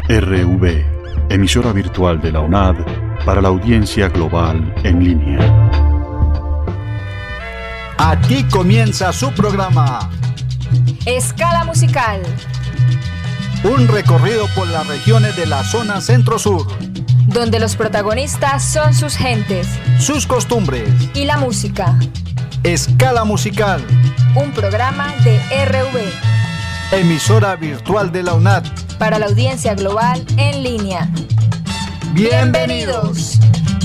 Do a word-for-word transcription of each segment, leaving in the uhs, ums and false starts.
R V, emisora virtual de la UNAD para la audiencia global en línea. Aquí comienza su programa Escala Musical. Un recorrido por las regiones de la zona centro-sur, donde los protagonistas son sus gentes, sus costumbres y la música. Escala Musical, un programa de R V, emisora virtual de la UNAD para la audiencia global en línea. ¡Bienvenidos!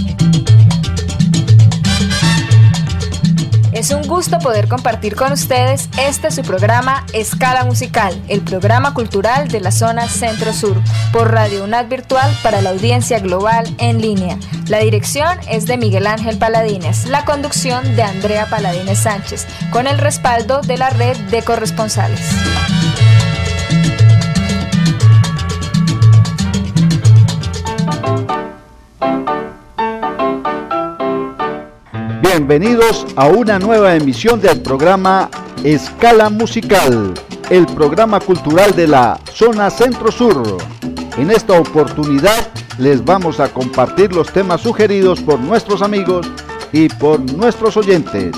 Es un gusto poder compartir con ustedes este su programa Escala Musical, el programa cultural de la zona Centro-Sur, por Radio UNAD Virtual para la audiencia global en línea. La dirección es de Miguel Ángel Paladines, la conducción de Andrea Paladines Sánchez, con el respaldo de la red de corresponsales. Bienvenidos a una nueva emisión del programa Escala Musical, el programa cultural de la zona Centro-Sur. En esta oportunidad les vamos a compartir los temas sugeridos por nuestros amigos y por nuestros oyentes.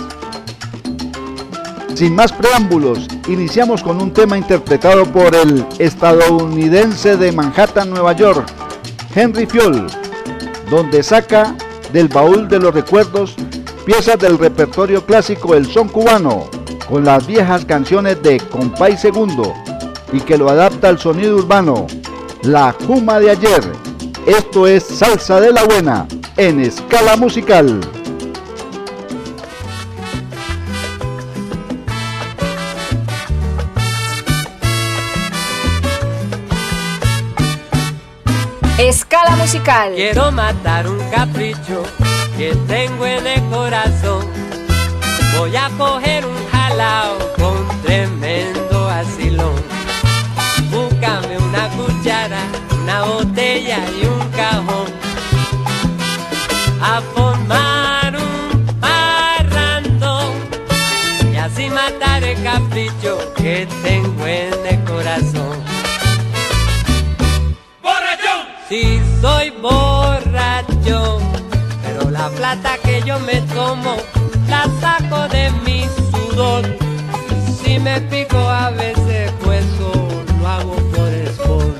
Sin más preámbulos, iniciamos con un tema interpretado por el estadounidense de Manhattan, Nueva York, Henry Fioll, donde saca del baúl de los recuerdos piezas del repertorio clásico del son cubano, con las viejas canciones de Compay Segundo, y que lo adapta al sonido urbano, la Juma de ayer. Esto es Salsa de la Buena, en Escala Musical. Escala Musical. Quiero matar un capricho que tengo en el corazón. Voy a coger un jalao con tremendo asilón. Búscame una cuchara, una botella y un cajón, a formar un parrandón y así matar el capricho que tengo en el corazón. ¡Borrachón! Sí, soy borrachón, pero la plata que yo me tomo la saco de mi sudor. Si me pico a veces pues lo hago por esfuerzo.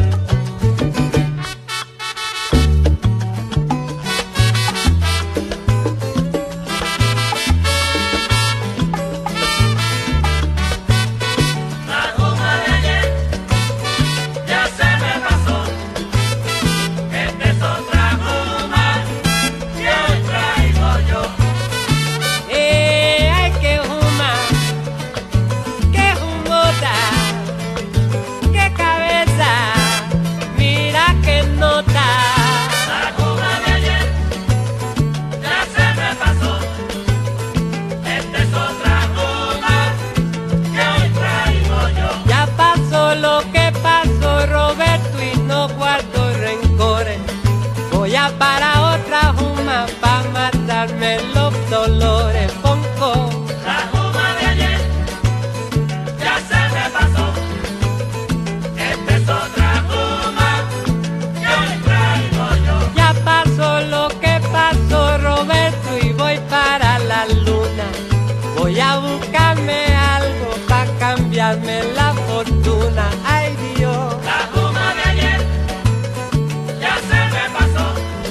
Para otra juma, pa' matarme los dolores, ponco. La juma de ayer ya se me pasó. Esta es otra juma que hoy traigo yo. Ya pasó lo que pasó, Roberto, y voy para la luna. Voy a buscarme algo pa' cambiarme la fortuna. Ay, Dios. La juma de ayer ya se me pasó.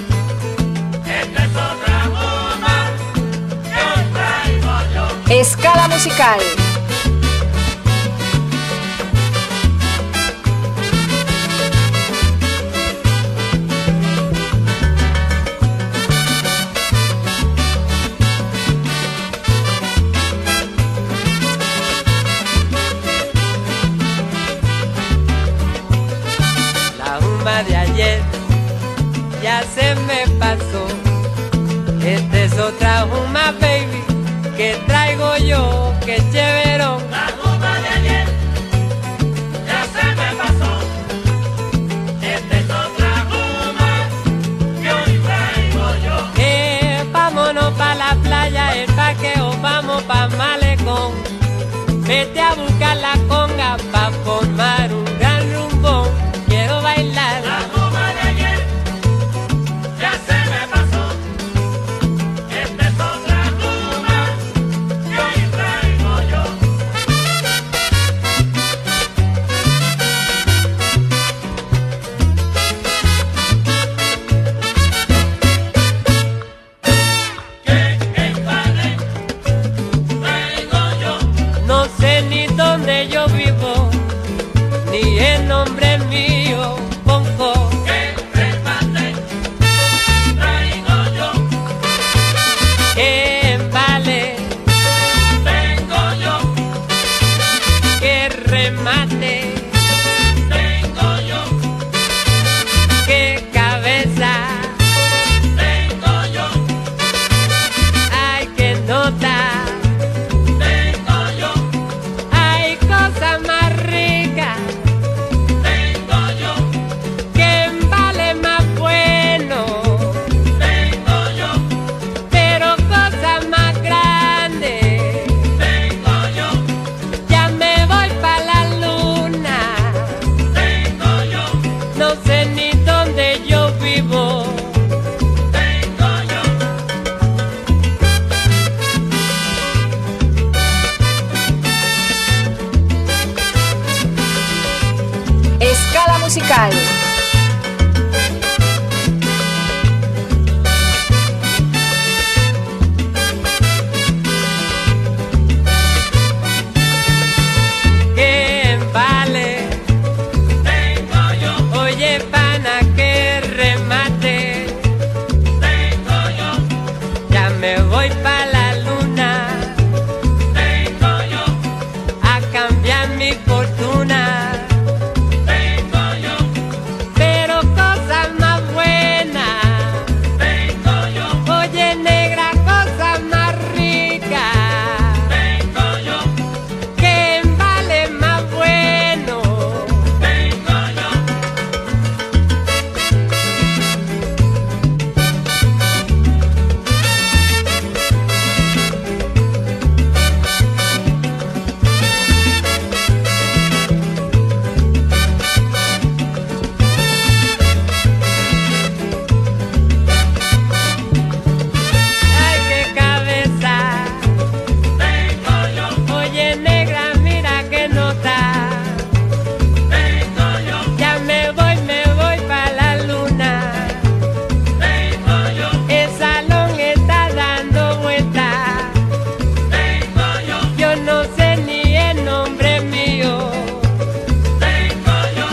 Escala Musical. La juma de ayer ya se me pasó. Esta es otra juma, baby, que traigo yo, que chéverón. La juma de ayer ya se me pasó. Esta es otra juma que hoy traigo yo. Eh, vámonos pa' la playa, el parqueo, vamos pa' Malecón. Vete a buscar la conga pa' formar un gran rumbón. Quiero bailar. ni el nombre mío, Bonco. Que remate traigo yo, Que vale, tengo yo, que remate, tengo yo, que cabeza, tengo yo, hay que nota, tengo yo, hay cosas más ricas, tengo yo, que vale más bueno, tengo yo, pero cosas más grandes. tengo yo, Ya me voy pa' la luna, tengo yo, no sé ni dónde yo vivo. tengo yo. Escala musical. Que vale, Tengo yo, oye pana, que remate. tengo yo, Ya me voy pa' la luna tengo yo, a cambiar mi fortuna, tengo yo, pero cosas más buenas. tengo yo, Oye negra, cosas más ricas, tengo yo, que vale más bueno. tengo yo. Ay, qué cabeza, Tengo yo, oye negra, mira que nota. tengo yo, Ya me voy, me voy pa' la luna. tengo yo, El salón está dando vueltas. tengo yo, Yo no sé ni el nombre mío. tengo yo,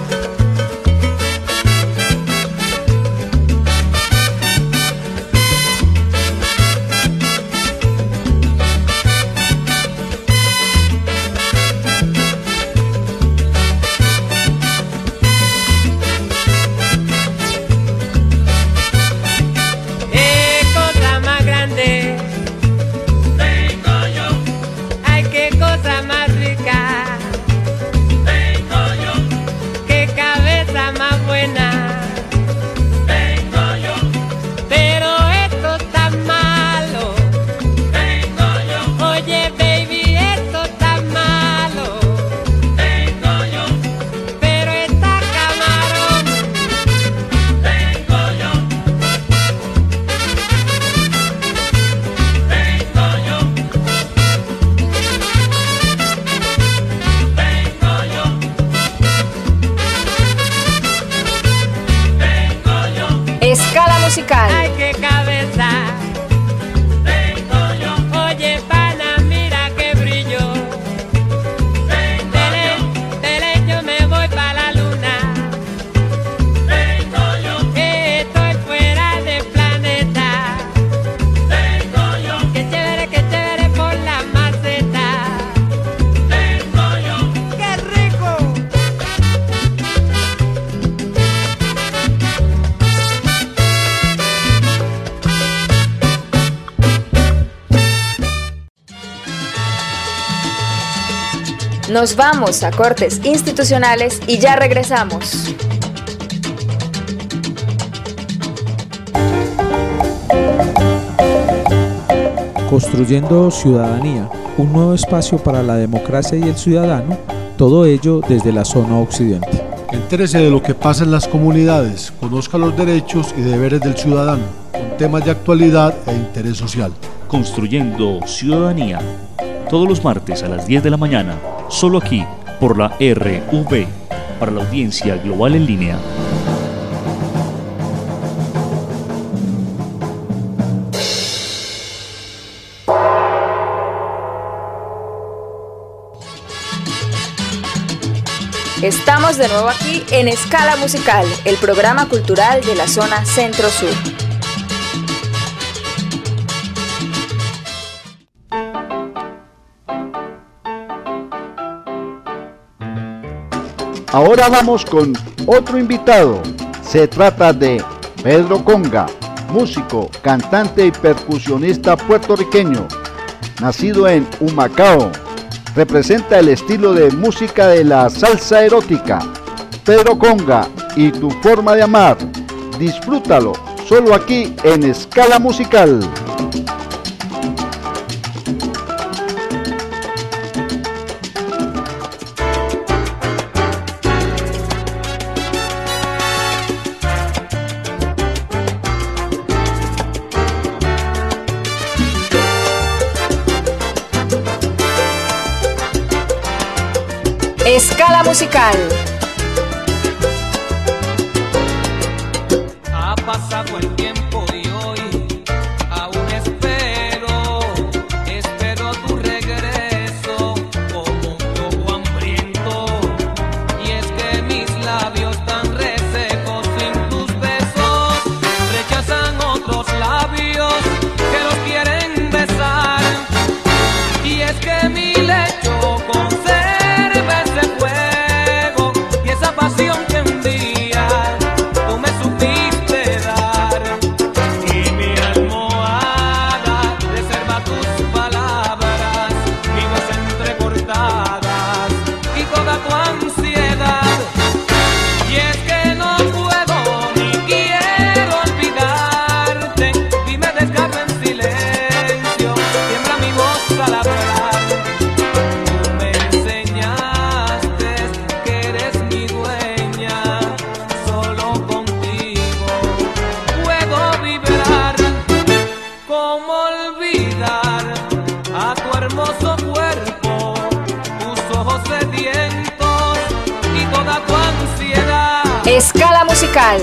Eh, cosa más grande, tengo yo, ay, qué cosa más rica, tengo yo, qué cabeza más buena. tengo yo, Pero esto está malo. tengo yo, Oye, baby, esto está malo. tengo yo, Pero está camarón. tengo yo, tengo yo, tengo yo, tengo yo, Escala musical. Ay, qué cabeza. tengo yo, Oye, pana, mira qué brillo. tengo Tele, yo, tele, yo me voy pa' la luna. tengo yo, Que estoy fuera del planeta. tengo yo, Qué chévere, qué chévere por la maceta. tengo yo. ¡Qué rico! Nos vamos a cortes institucionales y ya regresamos. Construyendo ciudadanía, un nuevo espacio para la democracia y el ciudadano, todo ello desde la zona occidente. Entérese de lo que pasa en las comunidades, conozca los derechos y deberes del ciudadano, con temas de actualidad e interés social. Construyendo Ciudadanía, todos los martes a las diez de la mañana, solo aquí, por la R V, para la audiencia global en línea. Estamos de nuevo aquí en Escala Musical, el programa cultural de la zona Centro-Sur. Ahora vamos con otro invitado. Se trata de Pedro Conga, músico, cantante y percusionista puertorriqueño. Nacido en Humacao, representa el estilo de música de la salsa erótica. Pedro Conga y tu forma de amar. Disfrútalo, solo aquí en Escala Musical. Escala Musical. Ha pasado el tiempo y hoy aún espero, espero tu regreso como un lobo hambriento. Y es que mis labios tan resecos sin tus besos rechazan otros labios que los quieren besar. Y es que mi lecho conserva ese fuego y esa pasión que un día tú me supiste dar. Y mi almohada reserva tus palabras, mi voz entrecortadas y toda tu ansiedad. Y es que no puedo ni quiero olvidarte, dime desgarra en silencio, tiembla mi voz al hablar. Escala Musical.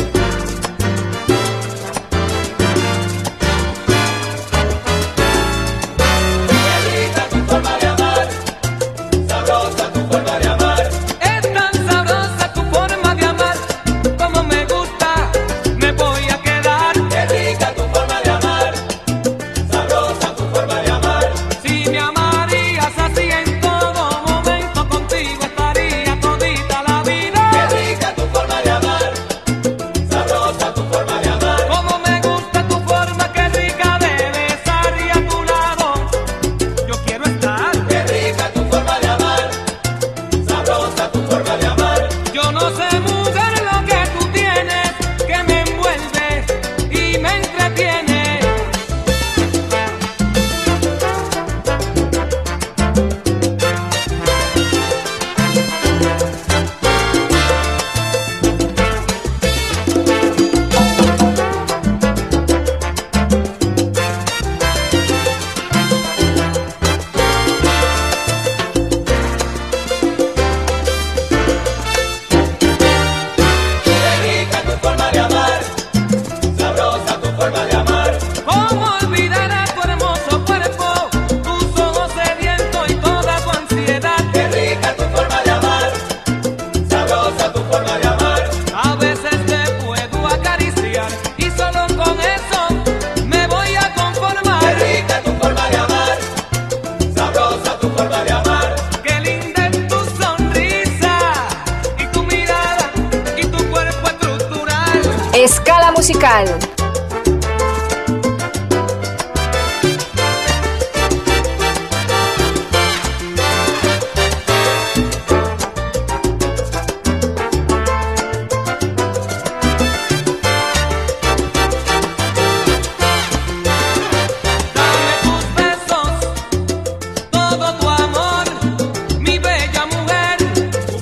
Escala Musical.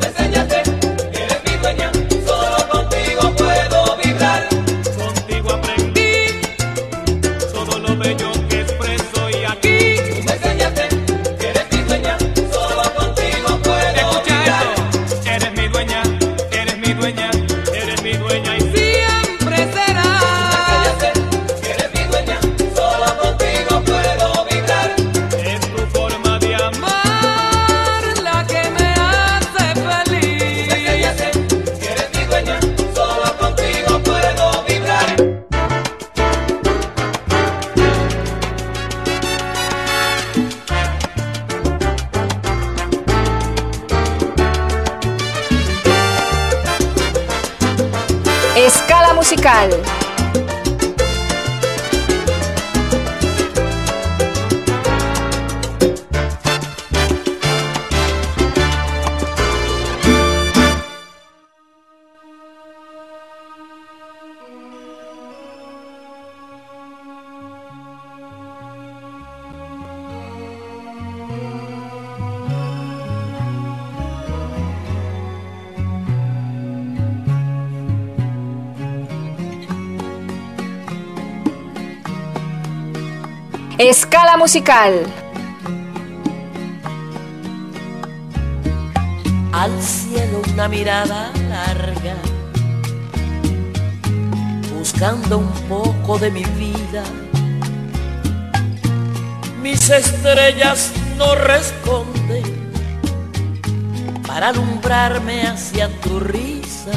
Contigo aprendí. Escala musical. Escala musical. Al cielo una mirada larga, buscando un poco de mi vida. Mis estrellas no responden para alumbrarme hacia tu risa,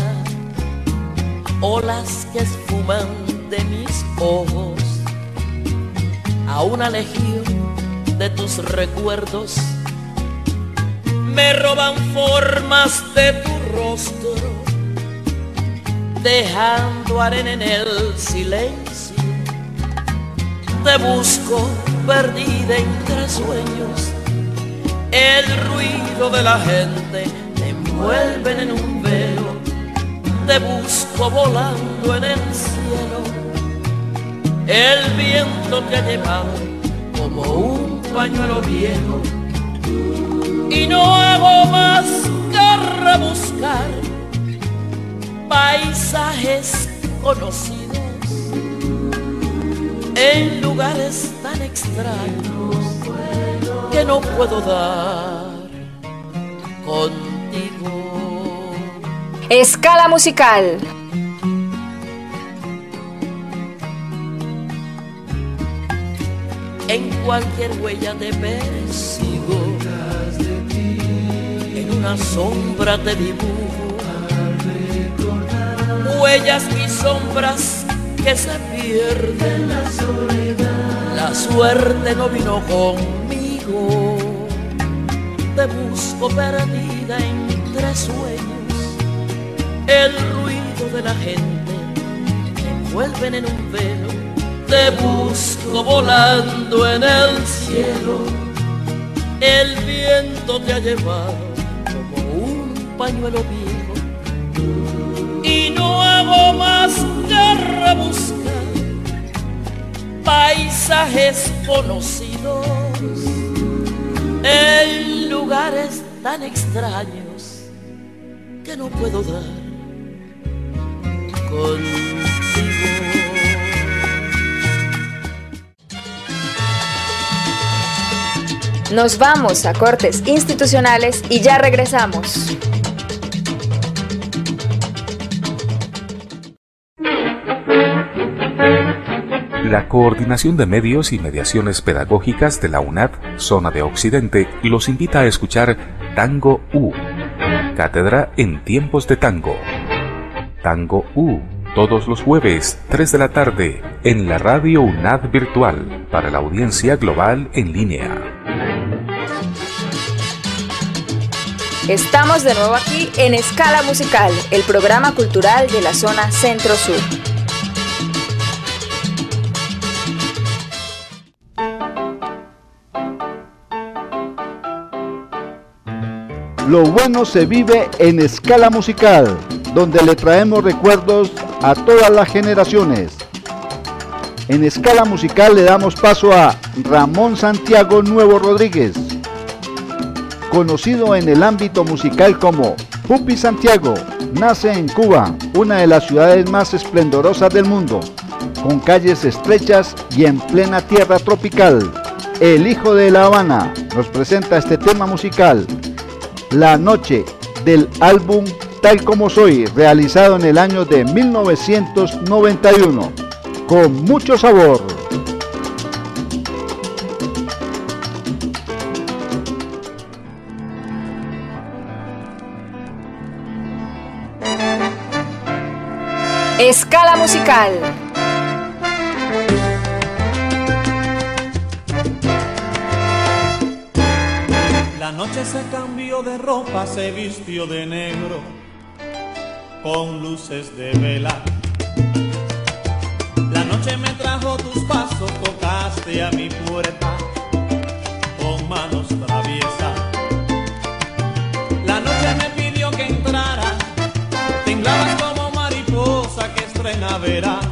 olas que esfuman de mis ojos a una legión de tus recuerdos, me roban formas de tu rostro, dejando arena en el silencio. Te busco perdida entre sueños, el ruido de la gente me envuelve en un velo. Te busco volando en el cielo, el viento te ha llevado como un pañuelo viejo, y no hago más que rebuscar paisajes conocidos en lugares tan extraños que no puedo dar contigo. Escala musical. En cualquier huella te persigo, en una sombra te dibujo, huellas y sombras que se pierden. La suerte no vino conmigo, te busco perdida entre sueños, el ruido de la gente me envuelven en un velo. Te busco volando en el cielo, el viento te ha llevado como un pañuelo viejo, y no hago más que rebuscar paisajes conocidos en lugares tan extraños que no puedo dar contigo. Nos vamos a cortes institucionales y ya regresamos. La Coordinación de Medios y Mediaciones Pedagógicas de la UNAD, Zona de Occidente, los invita a escuchar Tango U, Cátedra en Tiempos de Tango. Tango U, todos los jueves, tres de la tarde, en la radio UNAD Virtual, para la audiencia global en línea. Estamos de nuevo aquí en Escala Musical, el programa cultural de la zona Centro-Sur. Lo bueno se vive en Escala Musical, donde le traemos recuerdos a todas las generaciones. En Escala Musical le damos paso a Ramón Santiago Nuevo Rodríguez, conocido en el ámbito musical como Pupi Santiago. Nace en Cuba, una de las ciudades más esplendorosas del mundo, con calles estrechas y en plena tierra tropical. El hijo de La Habana nos presenta este tema musical, La Noche, del álbum Tal Como Soy, realizado en el año de mil novecientos noventa y uno, con mucho sabor. Escala musical. La noche se cambió de ropa, se vistió de negro, con luces de vela. La noche me trajo tus pasos, tocaste a mi puerta con manos traviesas. La noche me pidió que entrara, temblabas como mariposa que estrena verano.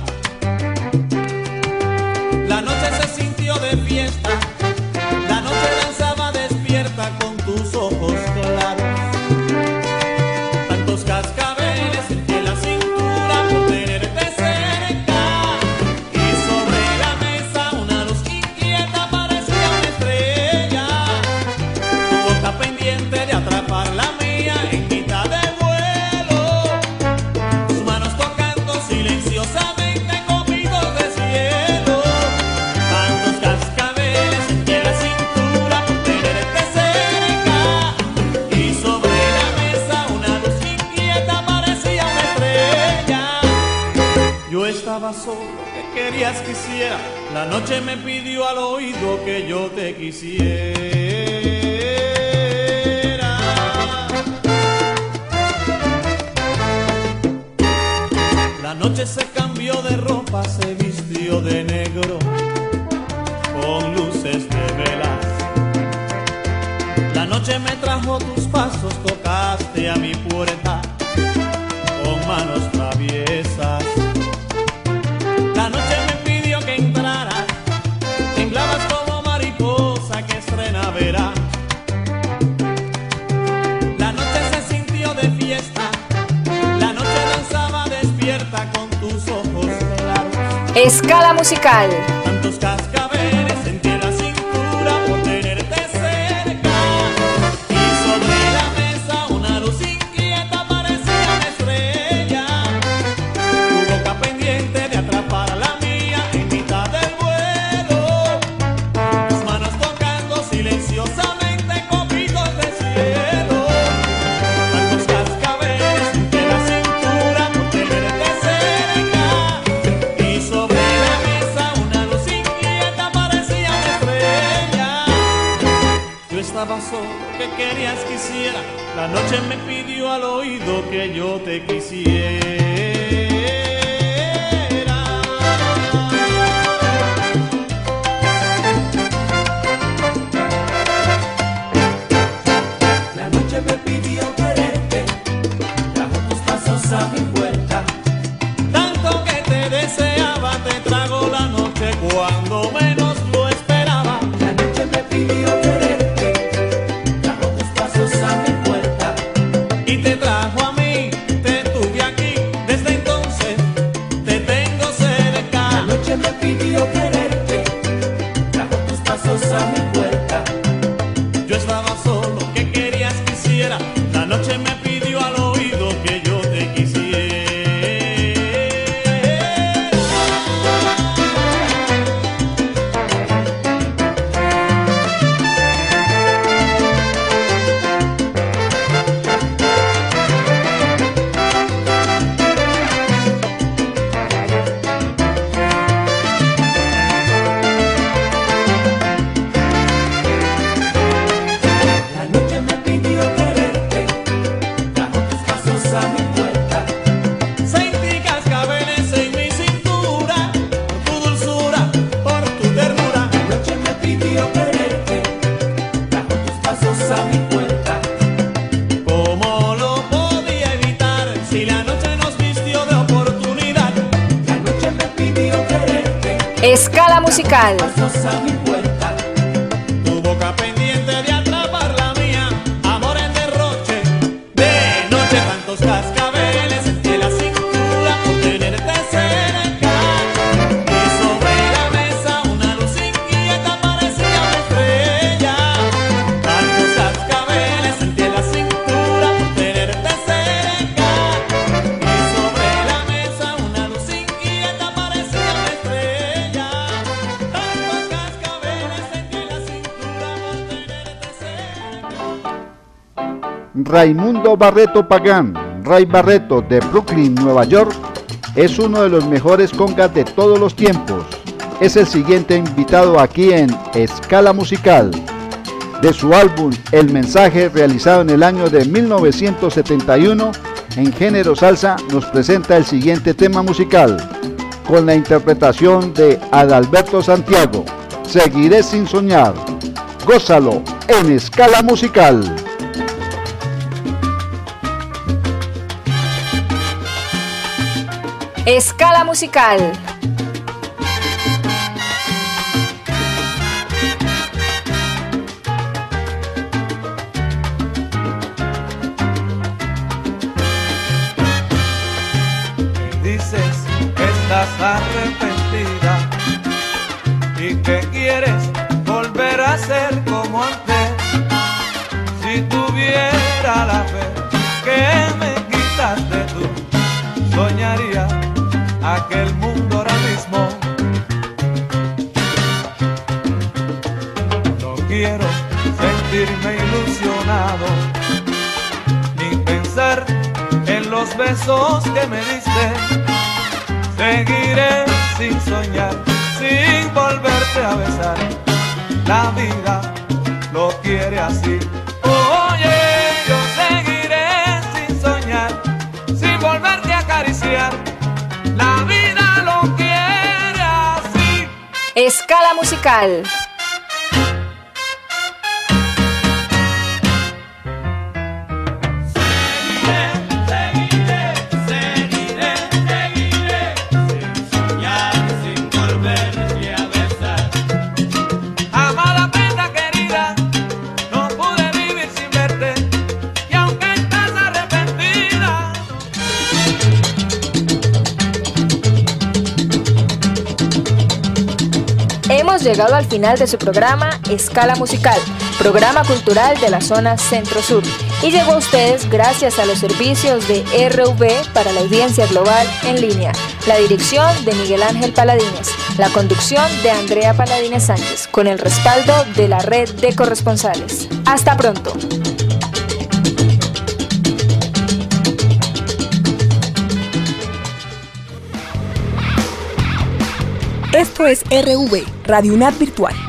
La noche se sintió de fiesta, la noche danzaba despierta con tus ojos claros. Tantos cascabeles en la cintura por tenerte cerca, y sobre la mesa una luz inquieta parecía una estrella. Tu boca pendiente de atrapar la mía en mitad del vuelo, tus manos tocando silenciosamente copitos de cielo. Tantos cascabeles en la cintura por tenerte cerca, y sobre la mesa una luz inquieta parecía una estrella. Yo estaba solo, que querías que hiciera, la noche me pidió al oído que yo te quisiera. La noche se cambió de ropa, se vistió de negro con luces de velas. La noche me trajo tus pasos, tocaste a mi puerta con manos traviesas. La noche me pidió que entrara, temblabas como mariposa que estrena verano. La noche se sintió de fiesta, la noche danzaba despierta con tus ojos claros. Escala musical. Tantos cascabeles sentí en la cintura por tenerte cerca, y sobre la mesa una luz inquieta parecía una estrella. Tu boca pendiente de atrapar la mía en mitad del vuelo, tus manos tocando silenciosamente copitos de cielo. Tantos cascabeles sentí en la cintura por tenerte cerca, y sobre la mesa una luz inquieta parecía una estrella. Yo estaba solo, que querías que hiciera, la noche me pidió al oído que yo te quisiera. La noche me pidió quererte, trajo tus pasos a mi puerta. Tanto que te deseaba, te trago la noche cuando menos lo esperaba. La noche me pidió quererte, trajo tus pasos a mi puerta, y te trajo a mí, te tuve aquí, desde entonces te tengo cerca. La noche me pidió quererte, trajo tus pasos a mi puerta. Yo estaba solo, que querías que hiciera, la noche me pidió al oído que yo te quisiera. La noche me pidió quererte, trajo tus pasos a mi puerta. Sentí cascabeles en mi cintura, por tu dulzura, por tu ternura. La noche me pidió quererte, trajo tus pasos a mi puerta. ¿Cómo lo podía evitar si la noche nos vistió de oportunidad? La noche me pidió quererte, Escala musical. pasos a mi puerta. Tu boca pendiente de atrapar la mía, amor en derroche. De noche tantos cascabeles en la cintura por tenerte cerca, y sobre la mesa una luz inquieta parecía una estrella. Tantos cascabeles en la cintura por tenerte cerca, y sobre la mesa una luz inquieta parecía una estrella. Tantos cascabeles en la cintura por tenerte cerca. Raimundo Barreto Pagán, Ray Barreto de Brooklyn, Nueva York, es uno de los mejores congas de todos los tiempos. Es el siguiente invitado aquí en Escala Musical. De su álbum El Mensaje, realizado en el año de mil novecientos setenta y uno, en género salsa, nos presenta el siguiente tema musical, con la interpretación de Adalberto Santiago, Seguiré sin soñar. Gózalo en Escala Musical. Escala Musical. Dices que estás arrepentida y que quieres volver a ser como antes. Si tuviera la fe que me quitaste tú, soñaría aquel mundo ahora mismo. No quiero sentirme ilusionado ni pensar en los besos que me diste. Seguiré sin soñar, sin volverte a besar. La vida lo quiere así. Oye, yo seguiré sin soñar, sin volverte a acariciar. La vida lo quiere así. Escala Musical. Hemos llegado al final de su programa Escala Musical, programa cultural de la zona Centro-Sur, y llegó a ustedes gracias a los servicios de R V para la audiencia global en línea, la dirección de Miguel Ángel Paladines, la conducción de Andrea Paladines Sánchez, con el respaldo de la red de corresponsales. Hasta pronto. Esto es R V, Radio UNAD Virtual.